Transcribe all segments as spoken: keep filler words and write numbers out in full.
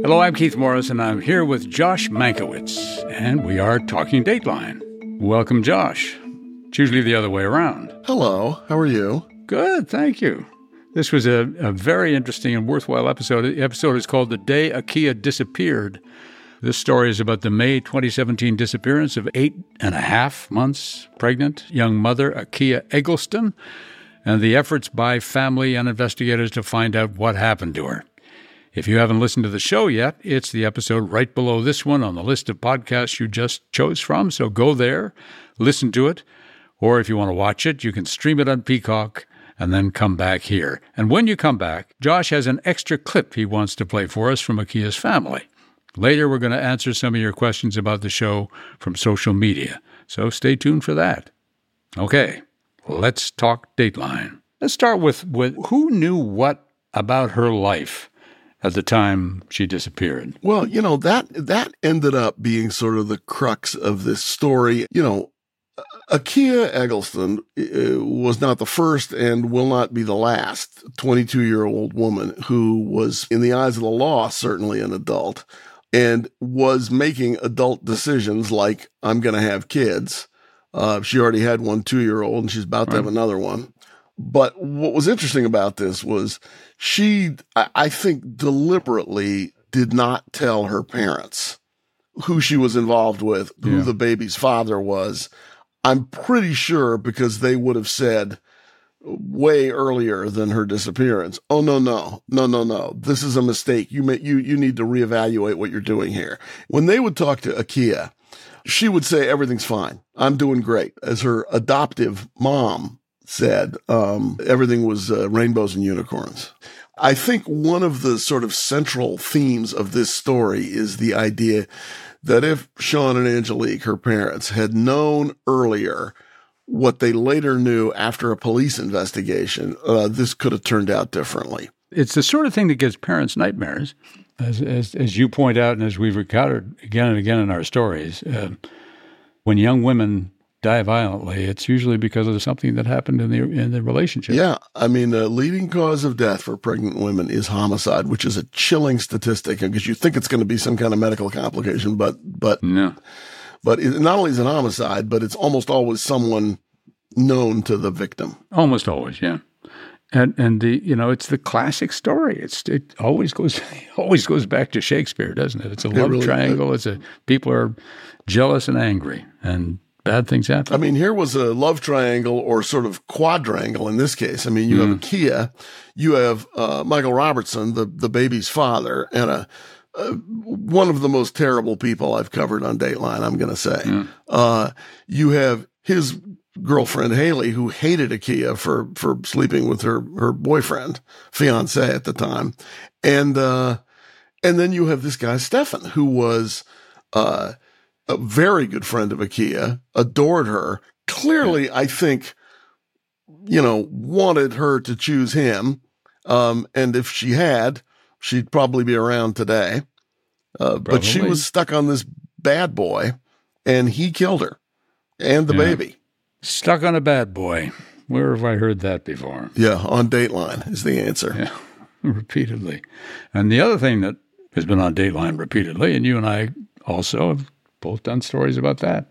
Hello, I'm Keith Morris, and I'm here with Josh Mankiewicz, and we are talking Dateline. Welcome, Josh. It's usually the other way around. Hello, how are you? Good, thank you. This was a, a very interesting and worthwhile episode. The episode is called The Day Akia Disappeared. This story is about the May twenty seventeen disappearance of eight and a half months pregnant young mother Akia Eggleston and the efforts by family and investigators to find out what happened to her. If you haven't listened to the show yet, it's the episode right below this one on the list of podcasts you just chose from, so go there, listen to it, or if you want to watch it, you can stream it on Peacock and then come back here. And when you come back, Josh has an extra clip he wants to play for us from Akia's family. Later, we're going to answer some of your questions about the show from social media, so stay tuned for that. Okay, let's talk Dateline. Let's start with, with who knew what about her life at the time she disappeared. Well, you know, that that ended up being sort of the crux of this story. You know, Akia Eggleston uh, was not the first and will not be the last twenty-two-year-old woman who was, in the eyes of the law, certainly an adult, and was making adult decisions like, I'm going to have kids. Uh, she already had one two-year-old, and she's about to have another one. But what was interesting about this was she, I think, deliberately did not tell her parents who she was involved with, who Yeah. the baby's father was. I'm pretty sure because they would have said way earlier than her disappearance, oh, no, no, no, no, no. This is a mistake. You may, you, you need to reevaluate what you're doing here. When they would talk to Akia, she would say, everything's fine. I'm doing great. As her adoptive mom said, um, everything was uh, rainbows and unicorns. I think one of the sort of central themes of this story is the idea that if Sean and Angelique, her parents, had known earlier what they later knew after a police investigation, uh, this could have turned out differently. It's the sort of thing that gives parents nightmares, as as, as you point out and as we've recounted again and again in our stories. Uh, when young women die violently, it's usually because of something that happened in the in the relationship. Yeah. I mean, the leading cause of death for pregnant women is homicide, which is a chilling statistic because you think it's going to be some kind of medical complication, but, but, No. but it not only is it homicide, but it's almost always someone known to the victim. Almost always, yeah. And and the you know it's the classic story. It's it always goes always goes back to Shakespeare, doesn't it? It's a love really, triangle. It's a people are jealous and angry, and bad things happen. I mean, here was a love triangle or sort of quadrangle in this case. I mean, you mm. have Akia, you have uh, Michael Robertson, the the baby's father, and a. Uh, one of the most terrible people I've covered on Dateline, I'm going to say. Mm. Uh, you have his girlfriend, Haley, who hated Akia for, for sleeping with her, her boyfriend, fiance at the time. And, uh, and then you have this guy, Stefan, who was, uh, a very good friend of Akia, adored her, clearly, I think, you know, wanted her to choose him. Um, and if she had, she'd probably be around today. Uh, but she was stuck on this bad boy, and he killed her and the yeah. baby. Stuck on a bad boy. Where have I heard that before? Yeah, on Dateline is the answer. Yeah, repeatedly. And the other thing that has been on Dateline repeatedly, and you and I also have both done stories about that,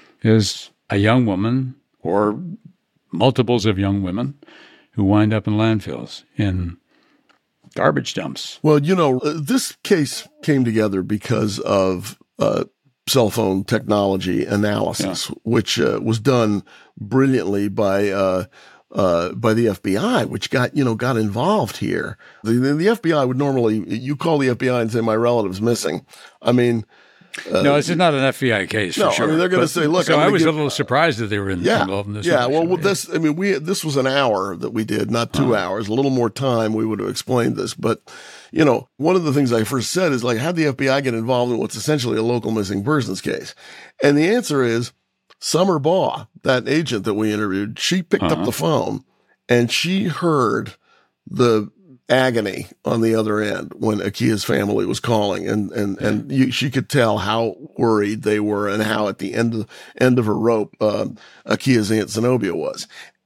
is a young woman or multiples of young women who wind up in landfills, in garbage dumps. Well, you know, uh, this case came together because of uh, cell phone technology analysis, yeah. which uh, was done brilliantly by uh, uh, by the F B I, which got you know got involved here. The, the F B I would normally you call the F B I and say my relative's missing. I mean. Uh, no, this is not an F B I case for no, sure. I mean, they're going to say, look, so I'm I was give, a little surprised that they were in, yeah, involved in this. Yeah, well, well yeah. this, I mean, we, this was an hour that we did, not two uh-huh. hours, a little more time. We would have explained this. But, you know, one of the things I first said is like, how'd the F B I get involved in what's essentially a local missing persons case? And the answer is Summer Baugh, that agent that we interviewed, she picked uh-huh. up the phone and she heard the agony on the other end when Akia's family was calling, and and and you, she could tell how worried they were, and how at the end of end of her rope, uh, Akia's Aunt Zenobia was.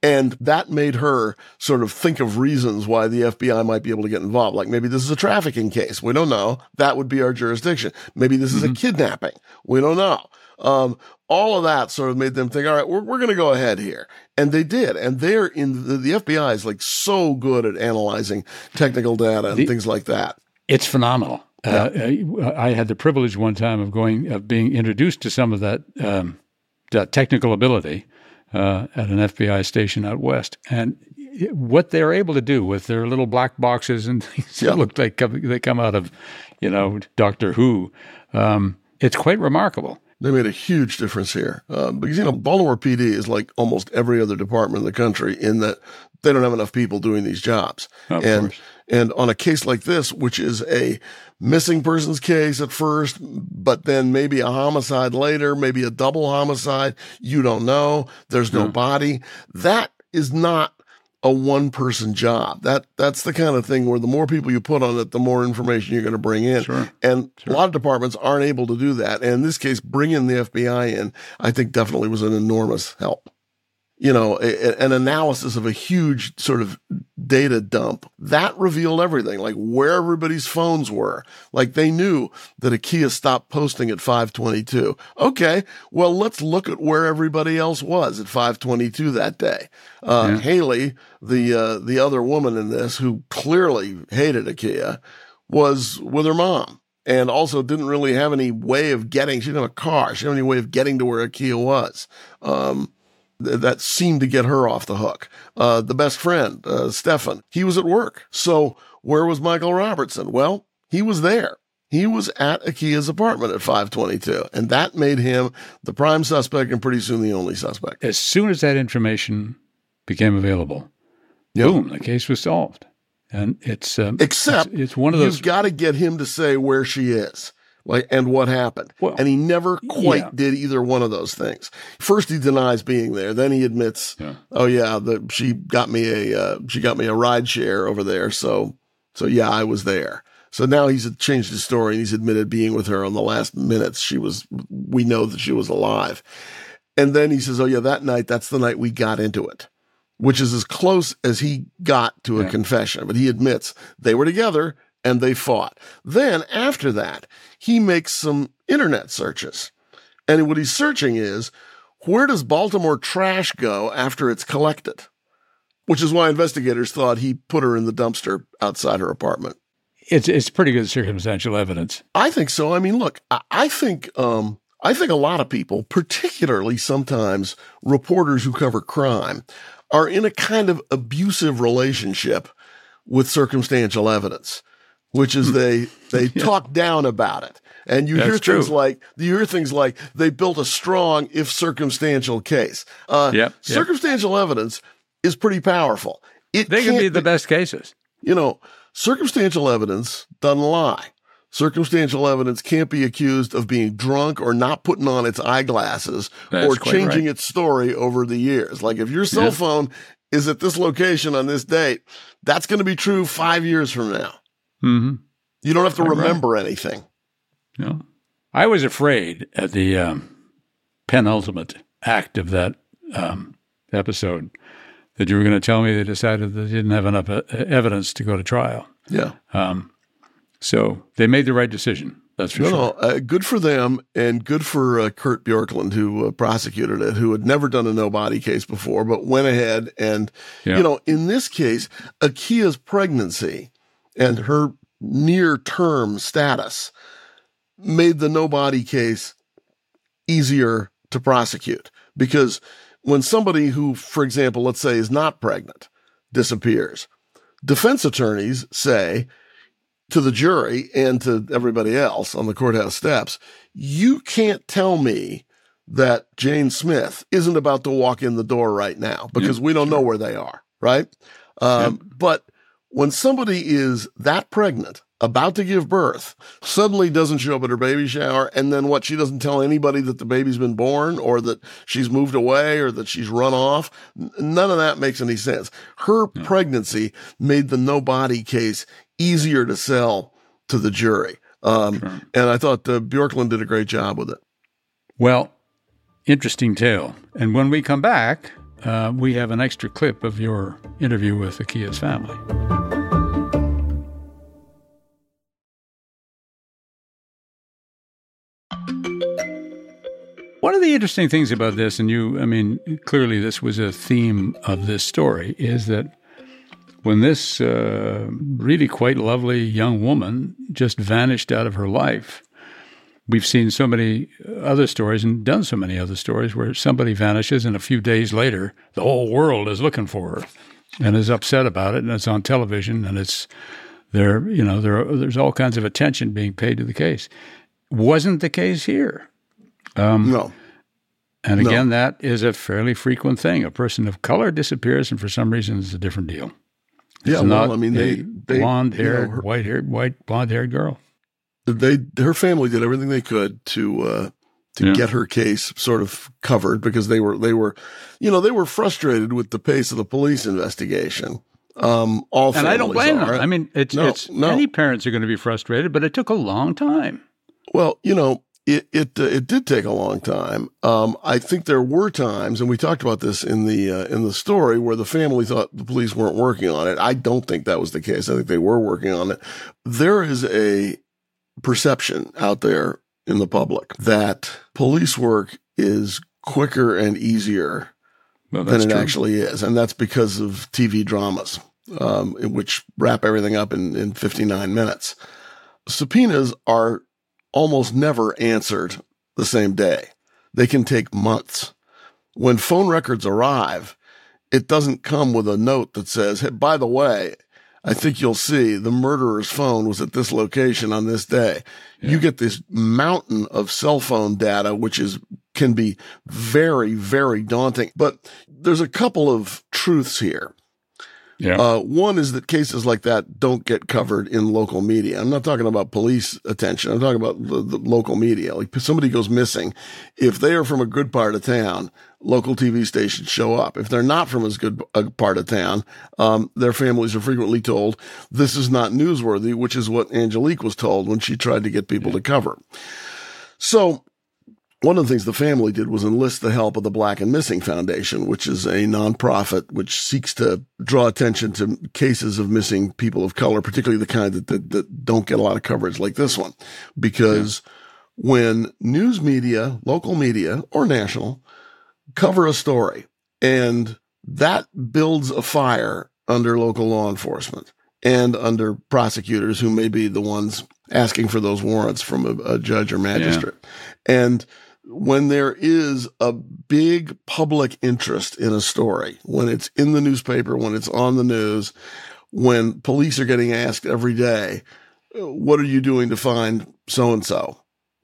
And that made her sort of think of reasons why the F B I might be able to get involved. Like maybe this is a trafficking case. We don't know. That would be our jurisdiction. Maybe this is mm-hmm. a kidnapping. We don't know. Um, all of that sort of made them think, all right, we're, we're going to go ahead here. And they did. And they're in the, the F B I is like so good at analyzing technical data and the, things like that. It's phenomenal. Yeah. Uh, I had the privilege one time of going, of being introduced to some of that, um, that technical ability. Uh, at an F B I station out west. And what they're able to do with their little black boxes and things yeah. that look like come, they come out of, you know, Doctor Who, um, it's quite remarkable. They made a huge difference here. Uh, because, you know, Baltimore P D is like almost every other department in the country in that they don't have enough people doing these jobs. Of and course. And on a case like this, which is a missing persons case at first, but then maybe a homicide later, maybe a double homicide, you don't know. There's no yeah. body. That is not a one-person job. That That's the kind of thing where the more people you put on it, the more information you're going to bring in. Sure. And sure. a lot of departments aren't able to do that. And in this case, bringing the F B I in, I think definitely was an enormous help. You know, a, an analysis of a huge sort of data dump that revealed everything, like where everybody's phones were. Like they knew that a Kia stopped posting at five twenty-two. Okay, well, let's look at where everybody else was at five twenty-two that day. Uh, yeah. Haley, the uh, the other woman in this who clearly hated a Kia, was with her mom. And also didn't really have any way of getting, she didn't have a car. She didn't have any way of getting to where a Kia was. Um, That seemed to get her off the hook. Uh, the best friend, uh, Stefan, he was at work. So where was Michael Robertson? Well, he was there. He was at Akia's apartment at five twenty-two. And that made him the prime suspect and pretty soon the only suspect. As soon as that information became available, yep. boom, the case was solved. And it's um, Except it's, it's one of those. You've got to get him to say where she is. Like, and what happened. Well, and he never quite yeah. did either one of those things. First, he denies being there. Then he admits, yeah. oh yeah, the, she got me a, uh, she got me a ride share over there. So, so yeah, I was there. So now he's changed his story and he's admitted being with her on the last minutes. She was, we know that she was alive. And then he says, oh yeah, that night, that's the night we got into it, which is as close as he got to a yeah. confession. But he admits they were together and they fought. Then after that, he makes some internet searches. And what he's searching is, where does Baltimore trash go after it's collected? Which is why investigators thought he put her in the dumpster outside her apartment. It's it's pretty good circumstantial evidence. I think so. I mean, look, I, I think um, I think a lot of people, particularly sometimes reporters who cover crime, are in a kind of abusive relationship with circumstantial evidence, which is they they yeah. talk down about it. And you That's hear true. things like you hear things like they built a strong, if circumstantial case. Uh, yep, yep. Circumstantial evidence is pretty powerful. It they can be the be, best cases. You know, circumstantial evidence doesn't lie. Circumstantial evidence can't be accused of being drunk or not putting on its eyeglasses That's or quite changing right. its story over the years. Like if your cell yeah. phone is at this location on this date, that's going to be true five years from now. Mm-hmm. You don't have to Quite remember right. anything. No. I was afraid at the um, penultimate act of that um, episode that you were going to tell me they decided they didn't have enough uh, evidence to go to trial. Yeah. Um, so they made the right decision. That's for no, sure. No, uh, good for them and good for uh, Kurt Bjorklund, who uh, prosecuted it, who had never done a no-body case before, but went ahead and, yeah. you know, in this case, Akia's pregnancy and her near-term status made the no-body case easier to prosecute. Because when somebody who, for example, let's say is not pregnant, disappears, defense attorneys say to the jury and to everybody else on the courthouse steps, you can't tell me that Jane Smith isn't about to walk in the door right now because yeah, we don't sure. know where they are, right? Um, yeah. But when somebody is that pregnant, about to give birth, suddenly doesn't show up at her baby shower, and then what, she doesn't tell anybody that the baby's been born or that she's moved away or that she's run off. None of that makes any sense. Her yeah. pregnancy made the no-body case easier to sell to the jury. Um, sure. And I thought uh, Bjorklund did a great job with it. Well, interesting tale. And when we come back, uh, we have an extra clip of your interview with Akia's family. One of the interesting things about this, and you, I mean, clearly this was a theme of this story, is that when this uh, really quite lovely young woman just vanished out of her life, we've seen so many other stories and done so many other stories where somebody vanishes and a few days later, the whole world is looking for her and is upset about it, and it's on television, and it's there, you know, there are, there's all kinds of attention being paid to the case. Wasn't the case here. Um, no. And again, no. that is a fairly frequent thing. A person of color disappears, and for some reason, it's a different deal. It's yeah, not well, I mean, they, they blonde-haired, you know, white-haired, white blonde-haired girl. They, her family did everything they could to uh, to Yeah. get her case sort of covered because they were they were, you know, they were frustrated with the pace of the police investigation. Um, all And I don't blame are. them. I mean, it's No, it's no. any parents are going to be frustrated, but it took a long time. Well, you know, it it uh, it did take a long time. Um, I think there were times, and we talked about this in the uh, in the story, where the family thought the police weren't working on it. I don't think that was the case. I think they were working on it. There is a perception out there in the public that police work is quicker and easier Well, than that's it true. actually is, and that's because of T V dramas, um, in which wrap everything up in, in fifty-nine minutes. Subpoenas are almost never answered the same day. They can take months. When phone records arrive, it doesn't come with a note that says, hey, by the way, I think you'll see the murderer's phone was at this location on this day. Yeah. You get this mountain of cell phone data, which is can be very, very daunting. But there's a couple of truths here. Yeah. Uh, one is that cases like that don't get covered in local media. I'm not talking about police attention. I'm talking about the, the local media. Like, if somebody goes missing, if they are from a good part of town, local T V stations show up. If they're not from as good a part of town, um, their families are frequently told this is not newsworthy, which is what Angelique was told when she tried to get people to cover. So one of the things the family did was enlist the help of the Black and Missing Foundation, which is a nonprofit which seeks to draw attention to cases of missing people of color, particularly the kind that, that, that don't get a lot of coverage like this one. Because yeah. when news media, local media or national, cover a story and that builds a fire under local law enforcement and under prosecutors who may be the ones asking for those warrants from a, a judge or magistrate. Yeah. And when there is a big public interest in a story, when it's in the newspaper, when it's on the news, when police are getting asked every day, what are you doing to find so-and-so?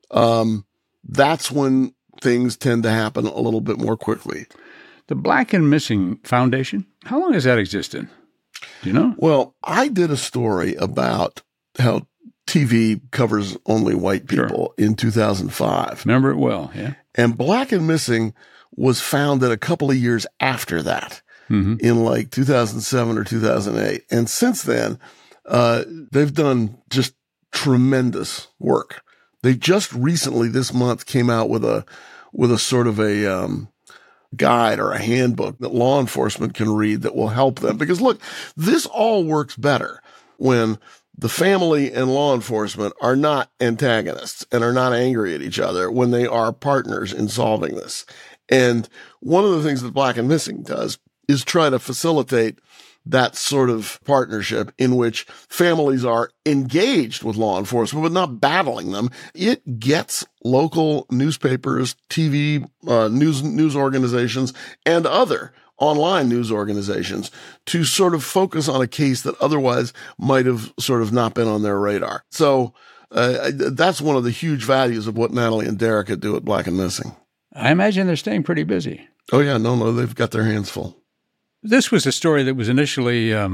Um, that's when things tend to happen a little bit more quickly. The Black and Missing Foundation, how long has that existed? Do you know? Well, I did a story about how T V covers only white people sure. in two thousand five. Remember it well, yeah. And Black and Missing was founded a couple of years after that, mm-hmm. in like two thousand seven or two thousand eight. And since then, uh, they've done just tremendous work. They just recently this month came out with a, with a sort of a, um, guide or a handbook that law enforcement can read that will help them. Because look, this all works better when the family and law enforcement are not antagonists and are not angry at each other, when they are partners in solving this. And one of the things that Black and Missing does is try to facilitate that sort of partnership in which families are engaged with law enforcement, but not battling them. It gets local newspapers, T V, uh, news, news organizations, and other online news organizations to sort of focus on a case that otherwise might have sort of not been on their radar. So uh, that's one of the huge values of what Natalie and Derica do at Black and Missing. I imagine they're staying pretty busy. Oh, yeah. No, no, they've got their hands full. This was a story that was initially um,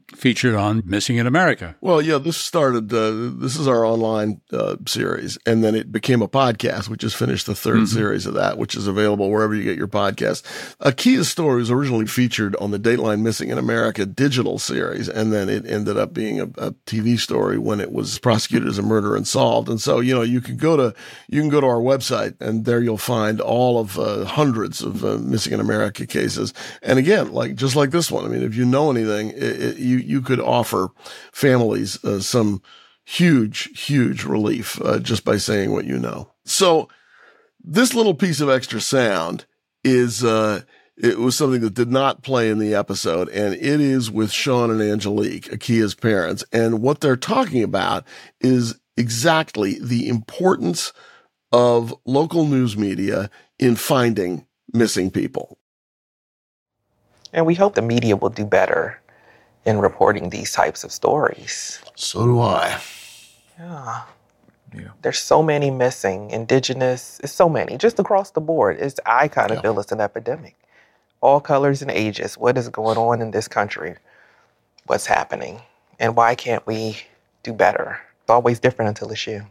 featured on Missing in America. Well, yeah, this started, uh, this is our online uh, series, and then it became a podcast. We just finished the third mm-hmm. series of that, which is available wherever you get your podcast. Akia's story was originally featured on the Dateline Missing in America digital series, and then it ended up being a, a T V story when it was prosecuted as a murder and solved. And so, you know, you can go to, you can go to our website, and there you'll find all of uh, hundreds of uh, Missing in America cases. And again, like, just like this one, I mean, if you know anything, it, it, you, you could offer families uh, some huge, huge relief uh, just by saying what you know. So this little piece of extra sound is, uh, it was something that did not play in the episode, and it is with Sean and Angelique, Akia's parents. And what they're talking about is exactly the importance of local news media in finding missing people. And we hope the media will do better in reporting these types of stories. So do I. Yeah. Yeah. There's so many missing, indigenous, it's so many, just across the board. It's, I kind of yeah. feel it's an epidemic. All colors and ages. What is going on in this country? What's happening? And why can't we do better? It's always different until it's you.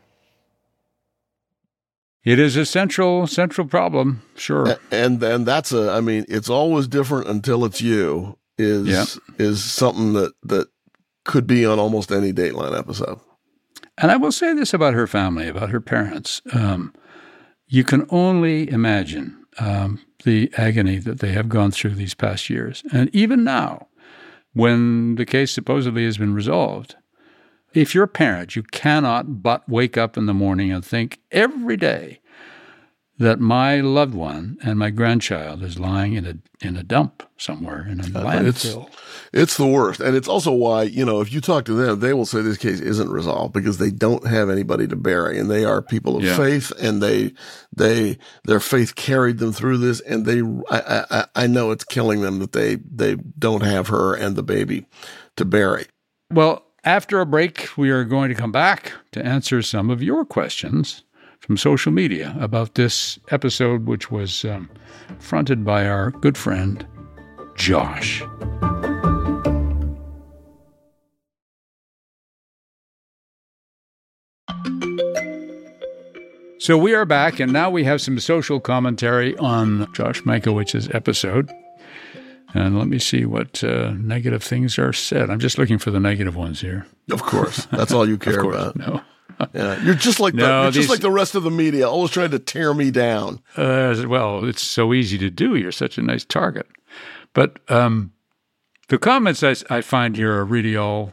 It is a central, central problem, sure. And then that's a, I mean, it's always different until it's you is, yeah. is something that, that could be on almost any Dateline episode. And I will say this about her family, about her parents. Um, you can only imagine um, the agony that they have gone through these past years. And even now, when the case supposedly has been resolved, if you're a parent, you cannot but wake up in the morning and think every day that my loved one and my grandchild is lying in a in a dump somewhere in a uh, landfill. It's, it's the worst. And it's also why, you know, if you talk to them, they will say this case isn't resolved because they don't have anybody to bury. And they are people of yeah. faith, and they, they, their faith carried them through this. And they, I, I, I know it's killing them that they, they don't have her and the baby to bury. Well, after a break, we are going to come back to answer some of your questions from social media about this episode, which was um, fronted by our good friend, Josh. So we are back, and now we have some social commentary on Josh Mankiewicz's episode. And let me see what uh, negative things are said. I'm just looking for the negative ones here. Of course. That's all you care of course, about. No. Yeah, you're just like no, the, you're these, just like the rest of the media, always trying to tear me down. Uh, well, it's so easy to do. You're such a nice target. But um, the comments I, I find here are really all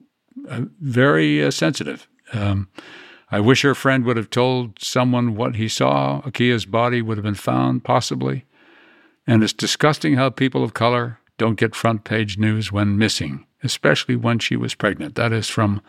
uh, very uh, sensitive. Um, I wish her friend would have told someone what he saw. Akia's body would have been found, possibly. And it's disgusting how people of color don't get front page news when missing, especially when she was pregnant. That is from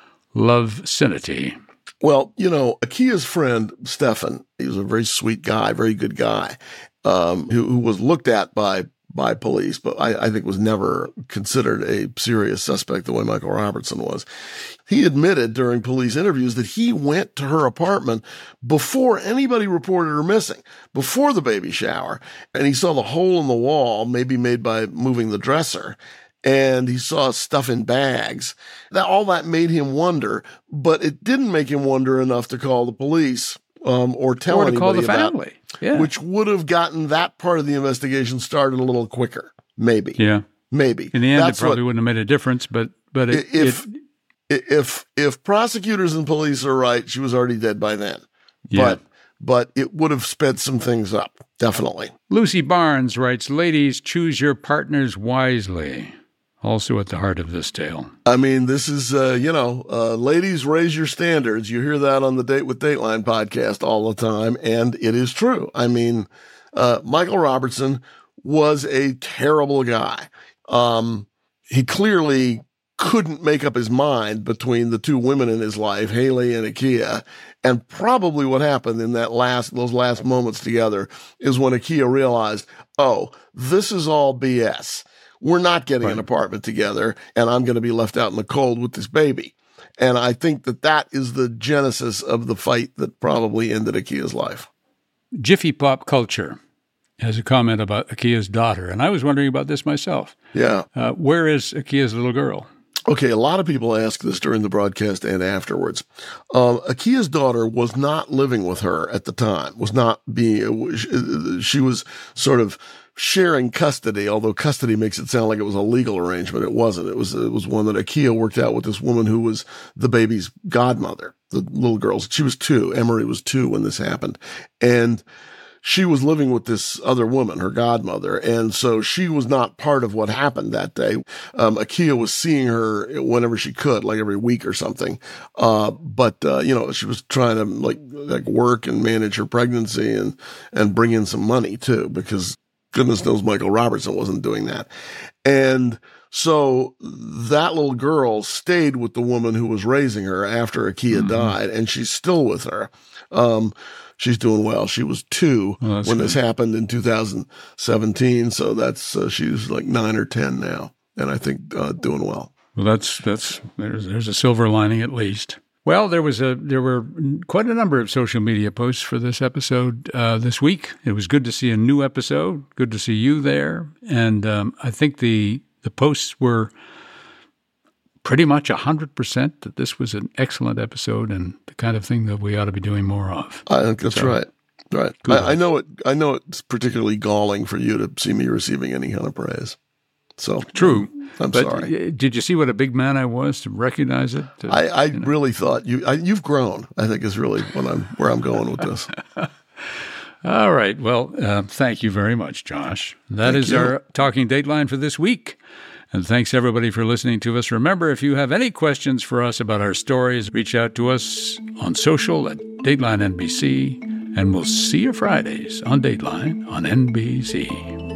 Love Cinity. Well, you know, Akia's friend, Stefan, he was a very sweet guy, very good guy, um, who, who was looked at by by police, but I, I think was never considered a serious suspect the way Michael Robertson was. He admitted during police interviews that he went to her apartment before anybody reported her missing, before the baby shower, and he saw the hole in the wall, maybe made by moving the dresser, and he saw stuff in bags. That all that made him wonder, but it didn't make him wonder enough to call the police um, or tell or to anybody call the about family. It, yeah. which would have gotten that part of the investigation started a little quicker. Maybe. Yeah. Maybe. In the end, That's it probably what, wouldn't have made a difference, but but it, if it, if if prosecutors and police are right, she was already dead by then. Yeah. But but it would have sped some things up, definitely. Lucy Barnes writes, "Ladies, choose your partners wisely." Also at the heart of this tale. I mean, this is, uh, you know, uh, ladies, raise your standards. You hear that on the Date with Dateline podcast all the time, and it is true. I mean, uh, Michael Robertson was a terrible guy. Um, he clearly couldn't make up his mind between the two women in his life, Haley and Akia. And probably what happened in that last, those last moments together is when Akia realized, oh, this is all B S. We're not getting right. an apartment together, and I'm going to be left out in the cold with this baby. And I think that that is the genesis of the fight that probably ended Akia's life. Jiffy Pop Culture. has a comment about Akia's daughter, and I was wondering about this myself. Yeah. Uh, where is Akia's little girl? Okay, a lot of people ask this during the broadcast and afterwards. Um, Akia's daughter was not living with her at the time, was not being, she was sort of sharing custody, although custody makes it sound like it was a legal arrangement. It wasn't. It was, it was one that Akia worked out with this woman who was the baby's godmother, the little girl's. She was two. Emery was two when this happened. And she was living with this other woman, her godmother, and so she was not part of what happened that day. Um, Akia was seeing her whenever she could, like every week or something. Uh, but, uh, you know, she was trying to like, like work and manage her pregnancy and, and bring in some money too, because goodness knows Michael Robertson wasn't doing that. And so that little girl stayed with the woman who was raising her after Akia mm-hmm. died, and she's still with her. Um, She's doing well. She was two oh, when good. This happened in two thousand seventeen. So that's, uh, she's like nine or ten now. And I think, uh, doing well. Well, that's, that's, there's, there's a silver lining at least. Well, there was a, there were quite a number of social media posts for this episode, uh, this week. It was good to see a new episode. Good to see you there. And, um, I think the, the posts were pretty much one hundred percent that this was an excellent episode and the kind of thing that we ought to be doing more of. I think that's so, right. Right. I, I know it. I know it's particularly galling for you to see me receiving any kind of praise. So true. I'm but sorry. Did you see what a big man I was to recognize it? To, I, I you know. really thought you. I, you've grown. I think is really what I'm where I'm going with this. All right. Well, uh, thank you very much, Josh. That thank is you. our Talking Dateline for this week. And thanks, everybody, for listening to us. Remember, if you have any questions for us about our stories, reach out to us on social at Dateline N B C, and we'll see you Fridays on Dateline on N B C.